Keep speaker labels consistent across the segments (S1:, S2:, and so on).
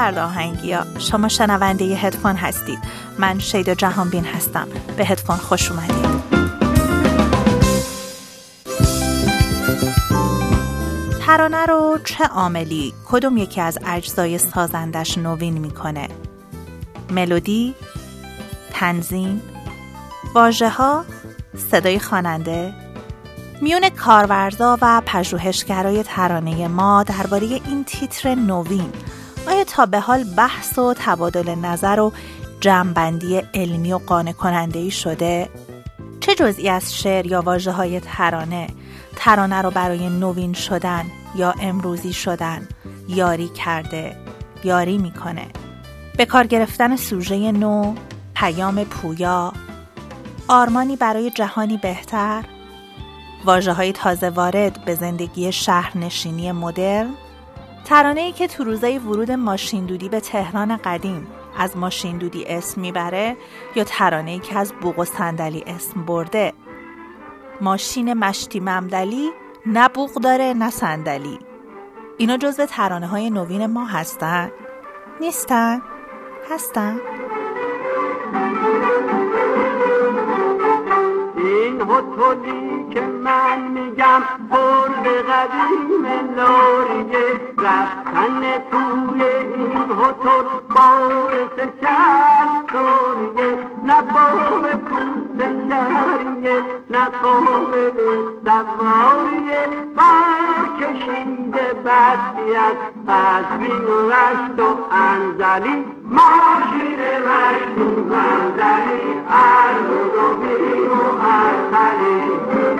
S1: فرد آهنگیا. شما شنونده ی هدفون هستید. من شیدا جهانبین هستم. به هدفون خوش اومدید. ترانه رو چه عاملی کدوم یکی از اجزای سازندش نوین میکنه؟ ملودی، تنظیم، واژه‌ها، صدای خواننده؟ میون کارورزا و پژوهشگرای ترانه ما درباره این تیتر نوین آیا تا به حال بحث و تبادل نظر و جمع‌بندی علمی و قانع کننده‌ای شده؟ چه جزئی از شعر یا واژه‌های ترانه رو برای نوین شدن یا امروزی شدن یاری کرده، یاری میکنه؟ به کار گرفتن سوژه نو، پیام پویا، آرمانی برای جهانی بهتر، واژه‌های تازه وارد به زندگی شهرنشینی مدرن، ترانه‌ای که تو روزای ورود ماشین دودی به تهران قدیم از ماشین دودی اسم میبره یا ترانه‌ای که از بوق و صندلی اسم برده؟ ماشین مشتی ممدلی نه بوق داره نه صندلی. اینا جزو ترانه‌های نوین ما هستن؟ نیستن؟ هستن؟
S2: این هتلی که من میگم برد قدیم لاریه، رفتن توی این هتل باعث شرطوریه، نه بام پوست لریه نه قابل سواریه، برکشیده بدی از بین و رشت و انزلی، ماشین رشت و انزلی ارز و بیم و ارزلی.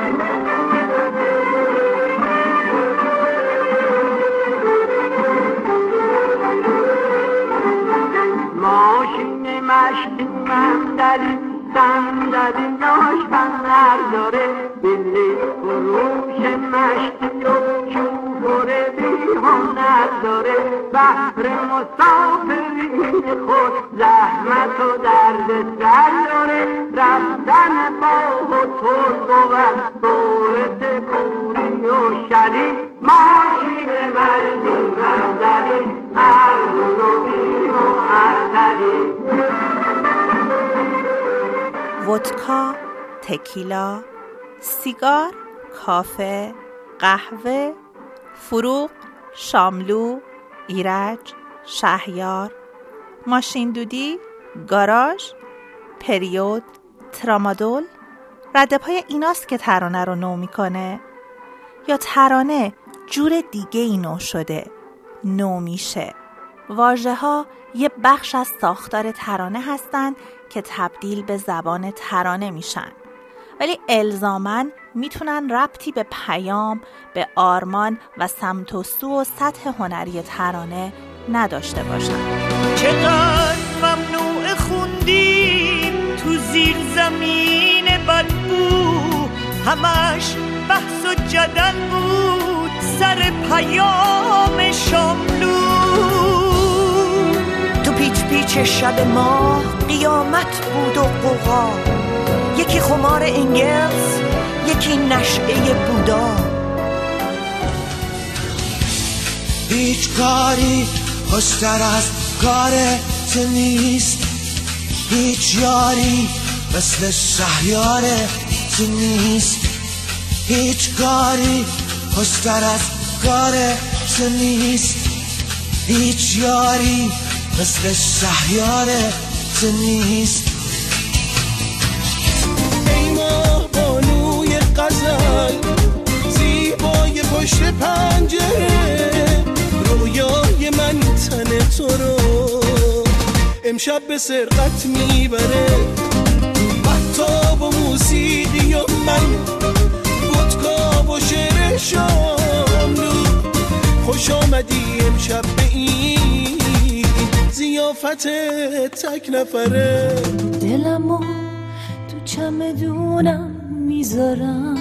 S2: ماشین مشتی ممدلی صندلی ناشپنر داره، بلی فروش مشتی و شوفر بی هنر داره، بحر مسافرین خود زحمت و درد سر داره، رفتن با هتل بود بورت کوری و شلی، ماشین مشتی ممدلی ارزون و بیم و ارزلی.
S1: ودکا، تکیلا، سیگار، کافه، قهوه، فروغ، شاملو، ایرج، شهیار، ماشین دودی، گاراژ، پریود، ترامادول، ردپای ایناست که ترانه رو نو میکنه؟ یا ترانه جور دیگه ای نو شده، نو میشه؟ واژه ها یه بخش از ساختار ترانه هستن که تبدیل به زبان ترانه میشن، ولی الزاماً میتونن ربطی به پیام، به آرمان و سمت و سو و سطح هنری ترانه نداشته باشن.
S3: چقدر ممنوع خوندیم تو زیر زمین بدبو، همش بحث و جدل بود سر پیام شاملو. تو پیچ پیچ شب ماه قیامت بود و قوقا، یکی خمار انگلز یکی نشعه بودا.
S4: هیچ کاری خوشتر از کار تو نیست، هیچ یاری مثل شهریار تو نیست، هیچ کاری خوشتر از کار تو نیست، هیچ یاری مثل شهریار تو نیست.
S5: ای ماه بانوی غزل زیبای پشت پنجره، رویای من تن تو رو امشب به سرقت میبره. مهتاب و موسیقی و من، ودکا و شعر شاملو، خوش آمدی امشب به این ضیافت تک نفره.
S6: دلمو تو چمدونم میذارم،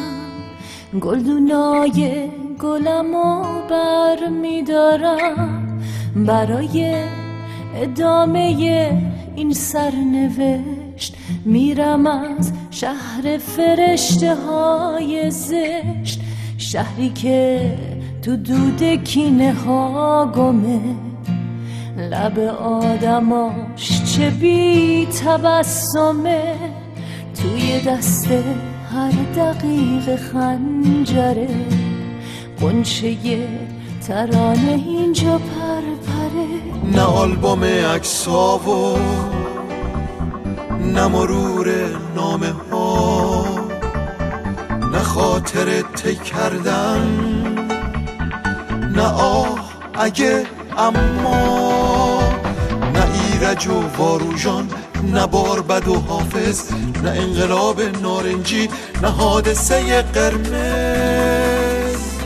S6: گلدونای گلمو بر میدارم، برای ادامه این سرنوشت میرم از شهر فرشته های زشت، شهری که تو دود کینه ها گمه، لب آدماش چه بی تبسمه، توی دست هر دقیقه خنجره، قنچه ترانه اینجا پرپره.
S4: نه آلبوم عکس‌ها و نه مرور نامه ها، نه خاطر تک کردن، نه آه اگه اما، نه ایرج و واروژان، نه باربد و حافظ، نه انقلاب نارنجی، نه حادثه قرمز.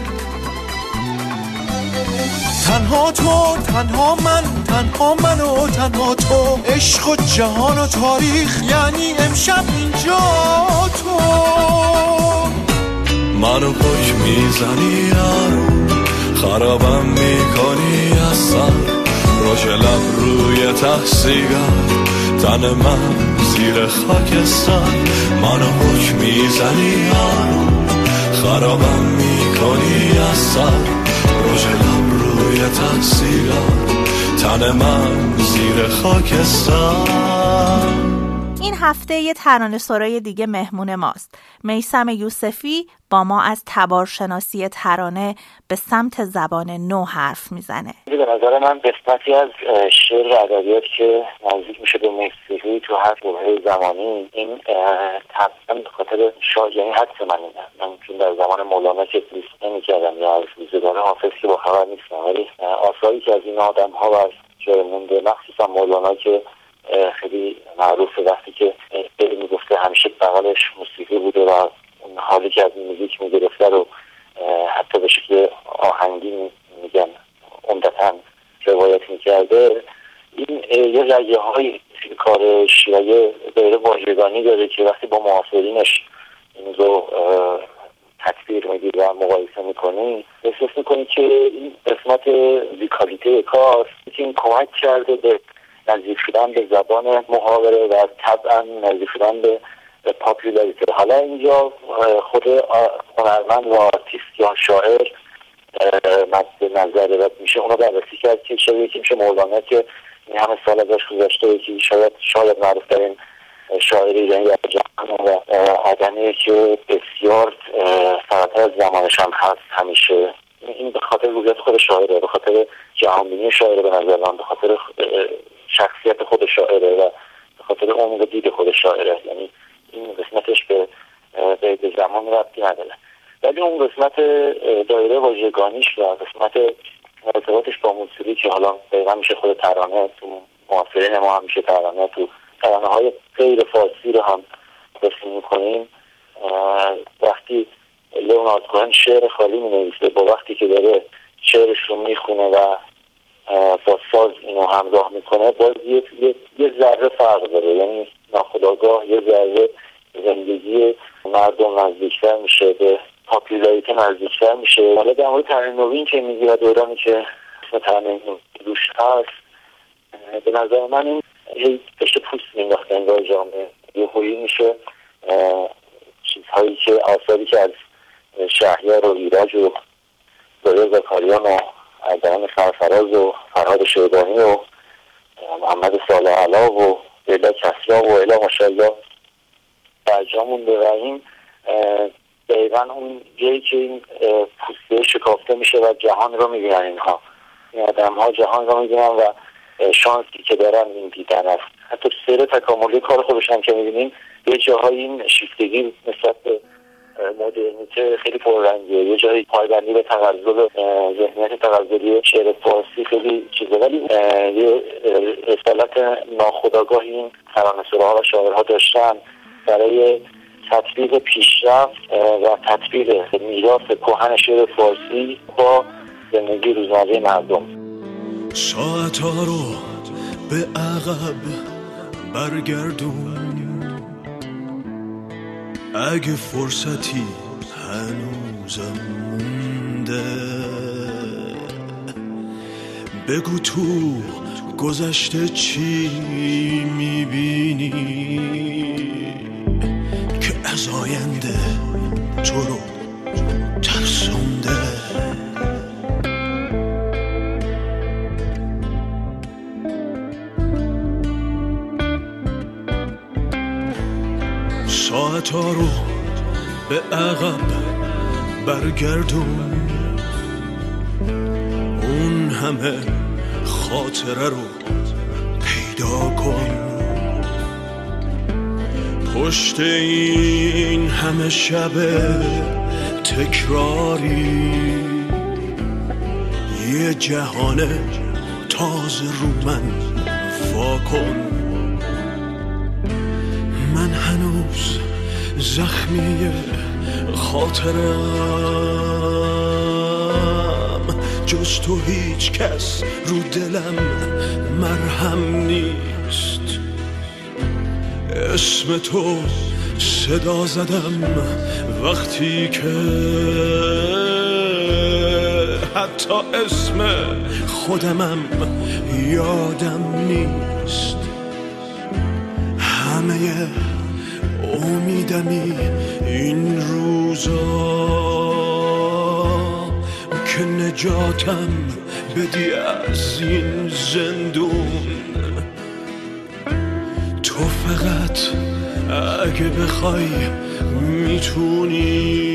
S4: تنها تو، تنها من، تنها من و تنها تو، عشق و جهان و تاریخ، یعنی امشب اینجا تو. منو پاک میزنی خرابم میکنی از سر، روش لب روی تحصیلم، تن من زیر خاکستر. منو پاک میزنی خرابم میکنی از سر، روش لب روی تحصیلم، تن من زیر خاکستر.
S1: این هفته یه ترانه‌سرای دیگه مهمون ماست. میثم یوسفی با ما از تبارشناسی ترانه به سمت زبان نو حرف میزنه.
S7: به نظر من قسمتی از شعر و ادبیات که نزدیک میشه به موسیقی تو هر دوره زمانی، این طبعا به خاطر یعنی حدس من چون در زمان مولانا که لیست نمی‌کردم یا از روزگار حافظ که با خبر نیستم، ولی آثاری که از این آدم‌ها و از جای مونده، مخصوصا مولانا که خیلی معروفه، وقتی که میگفته همیشه بغلش موسیقی بوده و اون حالی که از موزیک میگرفته رو حتی به شکل آهنگی میگن عمدتاً روایت میکرده. این یه رگه های کارش و یه دایره واژگانی داره که وقتی با معاصرینش این رو تکبیر میگی و مقایسه میکنی، احساس میکنی که این قسمت ویکالیته کار این کمک کرده به نزدیک شدن به زبان محاوره و طبعا نزدیک شدن به پاپولاریته. حالا اینجا خود هنرمند و آرتیست یا شاعر مد نظر و میشه اونو بررسی کرد که شبیه که میشه مولانا که این همه سال ازش گذشته که شاید معروف ترین شاعر ایرانی در جهان و آدمیه که بسیار فراتر از زمانش هم هست همیشه. این به خاطر رویت خود شاعره، به خاطر جهانبینی شاعره، به نظر من به خاطر شخصیت خود شاعره و به خاطر عمق دید خود شاعره. یعنی این قسمتش به زمان ربطی نداره، ولی اون قسمت دایره واژگانیش و قسمت ارتباطش با موسیقی که حالا دقیقا میشه خود ترانه، تو معاصرین ما هم میشه ترانه، تو ترانه های غیر فارسی رو هم رسیم میکنیم. وقتی لئونارد کوهن شعر خالی مینویسه با وقتی که داره شعرش رو میخونه و با ساز اینو همراه میکنه، باز یه ذره فرق داره. یعنی ناخودآگاه یه ذره زندگی مردم نزدیکتر میشه، به پاپولاریته نزدیکتر میشه. حالا در مورد ترانه نوین که میگی و دورانی که اسم ترانه روش هست، به نظر من این یه پشت پوست مینداخته انگار جامعه، یه هویی میشه چیزهایی که آثاری که از شهریار و ایرج و داره زکاریان و اردوان سرفراز و فرهاد شیبانی و محمد صالح علا و لیلا کسرا و الا ماشاءالله برجا مونده و این دقیقا اون جایی که این پوسته شکافته میشه و جهان رو میبینن اینها، این آدم ها جهان رو میبینن و شانسی که دارن این دیدن است. حتی سیر تکاملی کار خودشان که میبینیم یه جاهای این شیفتگی نسبت به مدرنیته خیلی پررنگه، یه جایی پایبندی به تغزل ذهنیت تغزلی شعر فارسی خیلی چیزه، ولی یه رسالت ناخودآگاهی این ترانه‌سراها و شاعرها داشتن برای تطبیق پیشرفت و تطبیق میراث کهن شعر فارسی با زندگی روزمره مردم.
S4: ساعت‌ها رو به عقب برگردون اگه فرصتی هنوزم مونده، بگو تو گذشته چی میبینی که از آینده تو رو ترسونده.
S5: خطا رو به عقب برگردون، اون همه خاطره رو پیدا کن. پشت این همه شب تکراری یه جهان تازه رو من واکن. من هنوز زخمی خاطرم، جز تو هیچ کس رو دلم مرهم نیست. اسم تو صدا زدم وقتی که حتی اسم خودمم یادم نیست. همه امیدمی این روزا که نجاتم بدی از این زندون. تو فقط اگه بخوای میتونی.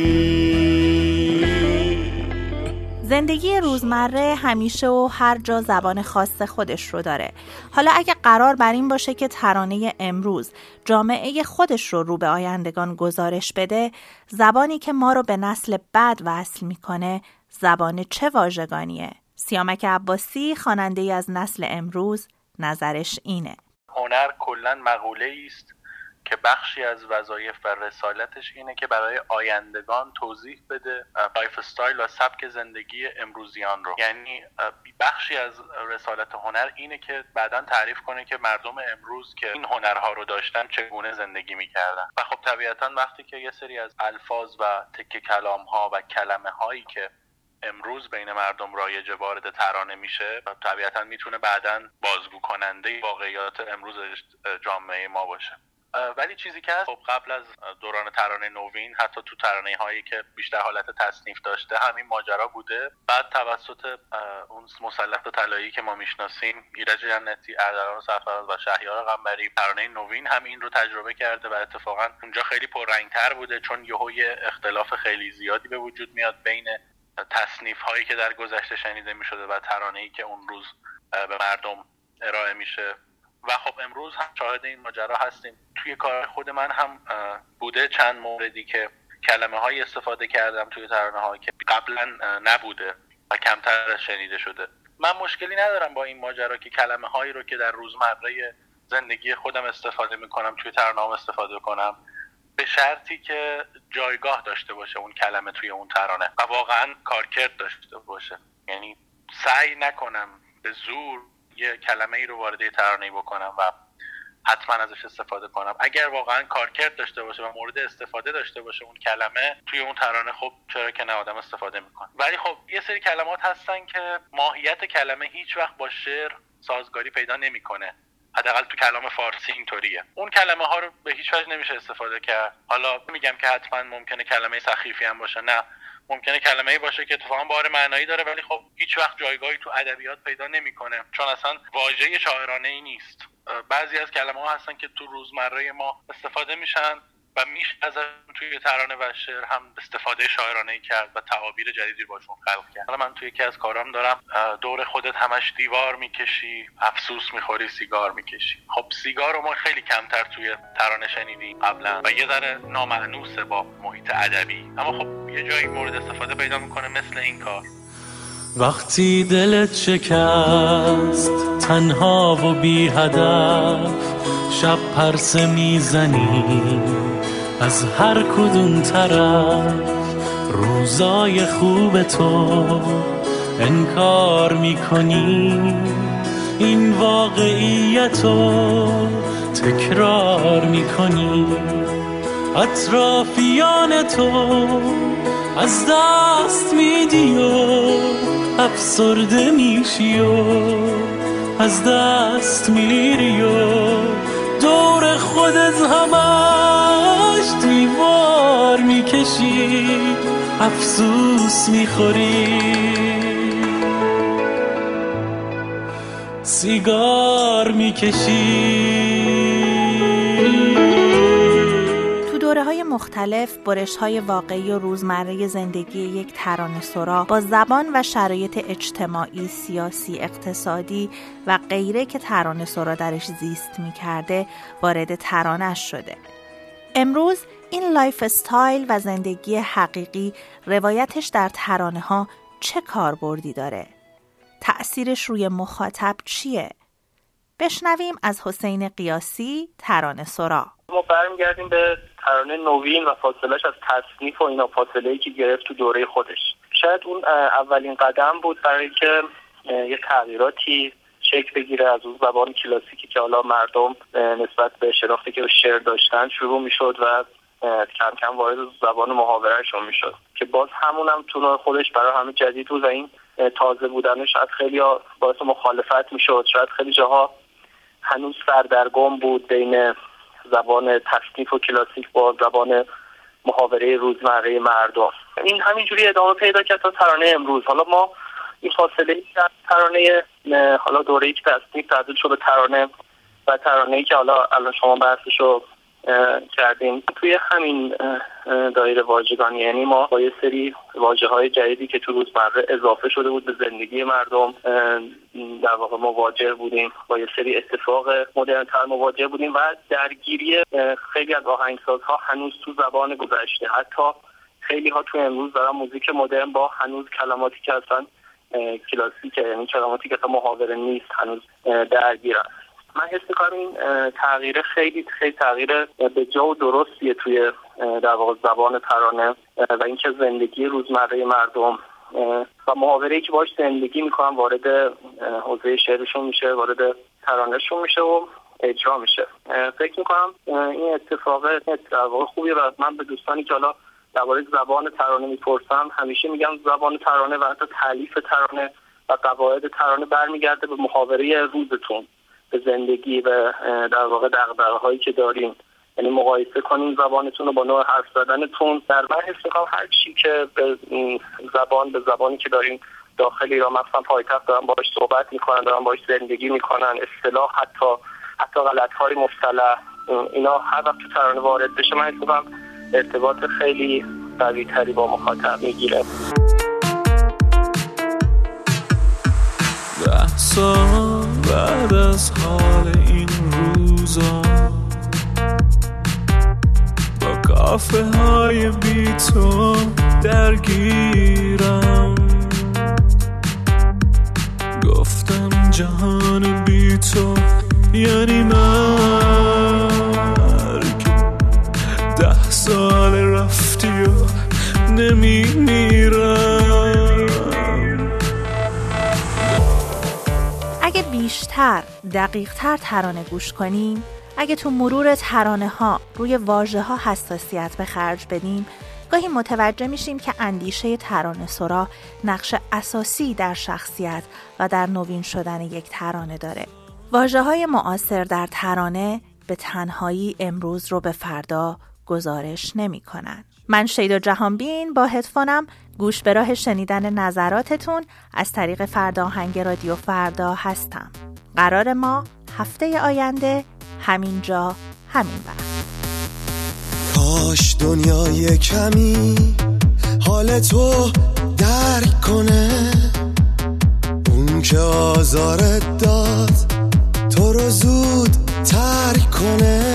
S1: زندگی روزمره همیشه و هر جا زبان خاص خودش رو داره. حالا اگه قرار بر این باشه که ترانه امروز جامعه خودش رو به آیندگان گزارش بده، زبانی که ما رو به نسل بعد وصل میکنه زبان چه واژگانیه؟ سیامک عباسی، خواننده‌ای از نسل امروز، نظرش اینه:
S8: هنر کلاً مقوله‌ای است که بخشی از وظایف و رسالتش اینه که برای آیندگان توضیح بده لایف استایل و سبک زندگی امروزیان رو. یعنی بخشی از رسالت هنر اینه که بعداً تعریف کنه که مردم امروز که این هنرها رو داشتن چگونه زندگی میکردن. و خب طبیعتاً وقتی که یه سری از الفاظ و تکه کلام‌ها و کلمه‌هایی که امروز بین مردم رایج وارد ترانه میشه، طبیعتاً میتونه بعداً بازگو کننده واقعیات امروز جامعه ما باشه. ولی چیزی که هست، خب قبل از دوران ترانه نوین، حتی تو ترانه هایی که بیشتر حالت تصنیف داشته، همین ماجرا بوده. بعد توسط اون مثلث طلایی که ما میشناسیم، ایرج جنتی، اردلان سرفراز و شهریار قنبری، ترانه نوین هم این رو تجربه کرده و اتفاقا اونجا خیلی پررنگ‌تر بوده، چون یهو اختلاف خیلی زیادی به وجود میاد بین تصنیف هایی که در گذشته شنیده می شده و ترانه‌ای که اون روز به مردم ارائه میشه. و خب امروز هم شاهد این ماجرا هستیم. توی کار خود من هم بوده چند موردی که کلمه های استفاده کردم توی ترانه ها که قبلا نبوده و کمتر شنیده شده. من مشکلی ندارم با این ماجرا که کلمه هایی رو که در روزمره زندگی خودم استفاده میکنم توی ترانه هم استفاده کنم، به شرطی که جایگاه داشته باشه اون کلمه توی اون ترانه و واقعا کارکرد داشته باشه. یعنی سعی نکنم به زور یه کلمه ای رو وارد ترانه‌ای بکنم و حتما ازش استفاده کنم. اگر واقعا کارکرد داشته باشه و مورد استفاده داشته باشه اون کلمه توی اون ترانه، خب چرا که نه، آدم استفاده میکنه. ولی خب یه سری کلمات هستن که ماهیت کلمه هیچ وقت با شعر سازگاری پیدا نمیکنه. حداقل تو کلام فارسی اینطوریه. اون کلمه ها رو به هیچ وجه نمیشه استفاده کرد. حالا میگم که حتما ممکنه کلمه سخیفی هم باشه، نه، ممکنه کلمه‌ای باشه که اتفاقا بار معنایی داره ولی خب هیچ وقت جایگاهی تو ادبیات پیدا نمیکنه، چون اصلا واژه شاعرانه‌ای نیست. بعضی از کلمه‌ها هستن که تو روزمره ما استفاده میشن و میشه از توی ترانه و شعر هم استفاده شاعرانه‌ای کرد و تعابیر جدیدی باشون خلق کرد. حالا من توی یکی از کارام دارم دور خودت همش دیوار میکشی، افسوس میخوری، سیگار میکشی. خب سیگار رو ما خیلی کمتر توی ترانه شنیدیم قبلا و یه ذره نامأنوسه با محیط ادبی، اما خب یه جایی مورد استفاده پیدا میکنه مثل این کار.
S9: وقتی دلت شکست تنها و بی هدف، شب پرسه میزنی از هر کدوم طرف، روزای خوب تو انکار میکنی، این واقعیتو تکرار میکنی، اطرافیان تو از دست میدی و افسرده میشی و از دست میری و دور خودت همش دیوار میکشی، افسوس میخوری، سیگار میکشی.
S1: دوره‌های مختلف برش‌های واقعی و روزمره زندگی یک ترانه‌سرا با زبان و شرایط اجتماعی، سیاسی، اقتصادی و غیره که ترانه‌سرا درش زیست می‌کرده وارد ترانه‌اش شده. امروز این لایف استایل و زندگی حقیقی روایتش در ترانه‌ها چه کاربردی داره؟ تأثیرش روی مخاطب چیه؟ بشنویم از حسین قیاسی، ترانه‌سرا.
S10: ما برمیگردیم به ترانه نوین و فاصلهش از تصنیف و اینا، فاصله‌ای که گرفت تو دوره خودش. شاید اون اولین قدم بود برای اینکه یه تغییراتی شکل بگیره از اون زبان کلاسیکی که حالا مردم نسبت به شناختی که شعر داشتن شروع میشد و کم کم وارد زبان محاوره‌شون میشد که باز همونم تو خودش برای همه جدید بود و این تازه بودنش شاید خیلی باعث مخالفت میشد. شاید خیلی جاها هنوز سردرگم بود بین زبان تصنیف و کلاسیک با زبان محاوره روزمره مردم. این همینجوری ادامه پیدا کرد تا ترانه امروز. حالا ما این فاصله ترانه حالا دوره‌ای که تصنیف تبدیل شد به ترانه و ترانه‌ای که حالا الان شما بحثشو کردیم توی همین دایره واژگانی، یعنی ما با یه سری واژه‌های جدیدی که تو روزمره اضافه شده بود به زندگی مردم در واقع مواجه بودیم، با یه سری اتفاق مدرن‌تر مواجه بودیم و درگیری خیلی از آهنگسازها هنوز تو زبان گذشته. حتی خیلی ها تو امروز دارن موزیک مدرن با هنوز کلماتی که اصلا کلاسیکه، یعنی کلماتی که تا محاوره نیست هنوز درگیرن. من حس می‌کنم این تغییر خیلی تغییر به جا و درستیه توی در واقع زبان ترانه و اینکه زندگی روزمره مردم و محاوره‌ای که باهاش زندگی می‌کنن وارد حوزه شعرشون میشه، وارد ترانه‌شون میشه و اجرا میشه. فکر می‌کنم این اتفاق در واقع خوبیه و من به دوستانی که حالا درباره زبان ترانه میپرسم همیشه میگم زبان ترانه و حتی تالیف ترانه و قواعد ترانه برمیگرده به محاوره روزتون، به زندگی و در واقع دغدغه‌هایی که دارین. یعنی مقایسه کنین زبانتون رو با نوع حرف زدنتون. در من حس می‌کنم هر چی که به زبانی که دارین داخل ایران مثلا پایتخت دارن باهاش صحبت میکنن، دارن باهاش زندگی میکنن، اصطلاح حتی غلط‌های مصطلح، اینا هر وقت تو ترانه وارد بشه من حس می‌کنم ارتباط خیلی قوی‌تری با مخاطب میگیره.
S5: 10 سال بعد از حال این روزا با کافه های بی تو درگیرم، گفتم جهان بی تو یعنی مرگ. 10 سال رفتی و نمیمیرم.
S1: اگه بیشتر دقیق‌تر ترانه گوش کنیم، اگه تو مرور ترانه ها روی واژه ها حساسیت به خرج بدیم، گاهی متوجه میشیم که اندیشه ترانه سرا نقش اساسی در شخصیت و در نوین شدن یک ترانه داره. واژه های معاصر در ترانه به تنهایی امروز رو به فردا گزارش نمی کنن. من شیدا جهانبین با هدفونم گوش به راه شنیدن نظراتتون از طریق فردا آهنگ رادیو فردا هستم. قرار ما هفته آینده همینجا همین وقت.
S4: کاش دنیای کمی حال تو درک کنه، اون که آزارت داد تو رو زود ترک کنه.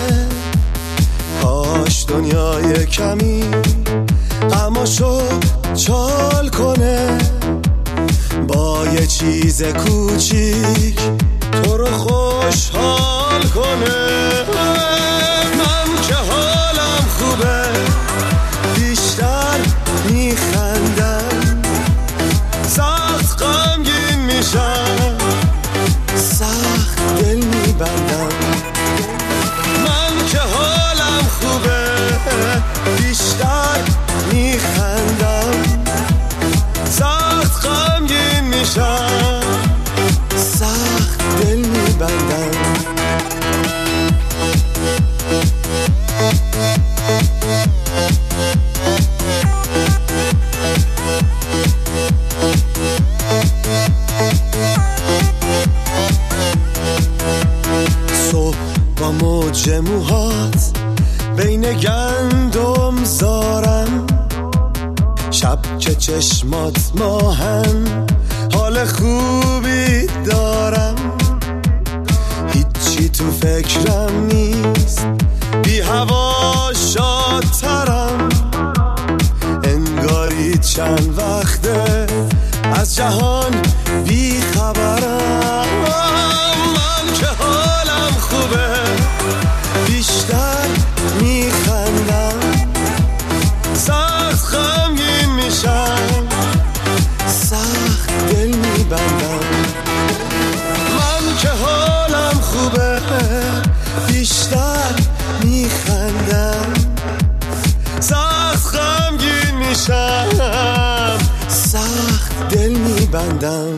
S4: کاش دنیای کمی غماشو چال کنه، با یه چیز کوچیک تو رو خوشحال کنه. من که حالم خوبه بیشتر میخندم، سخت غمگین میشم، سخت دل میبندم. من که حالم خوبه بیشتر میخندم، سخت غمگین میشم، سخت دل میبندم. بین گندم زارم، شب که چشمات ماهن حال خوبی دارم، هیچی تو فکرم نیست، بی هوا شادترم، انگاری چند وقته از جهان بی خبرم. من که حالم خوبه بیشتر میخندم، سخت غمگین میشم، سخت دل میبندم. من که حالم خوبه بیشتر میخندم، سخت غمگین میشم، سخت دل میبندم.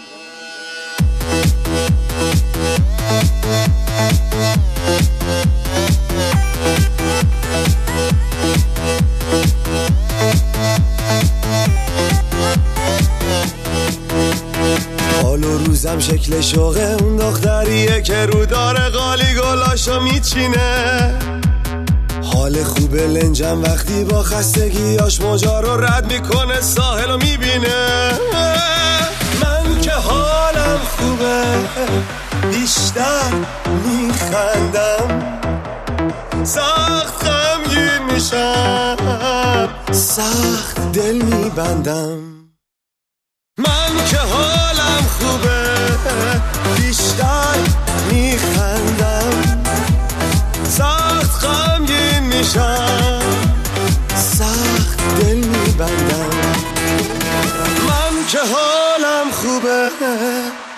S4: حال و روزم شکل شوقه اون دختریه که رو داره قالی گلاشو میچینه، حال خوب لنجم وقتی با خستگیاش موجا رو رد میکنه، ساحل رو میبینه. من که حالم خوبه بیشتر میخندم، سخت غمگین میشم، سخت دل میبندم. من که حالم خوبه بیشتر میخندم، سخت غمگین میشم، سخت دل میبندم. من که حالم خوبه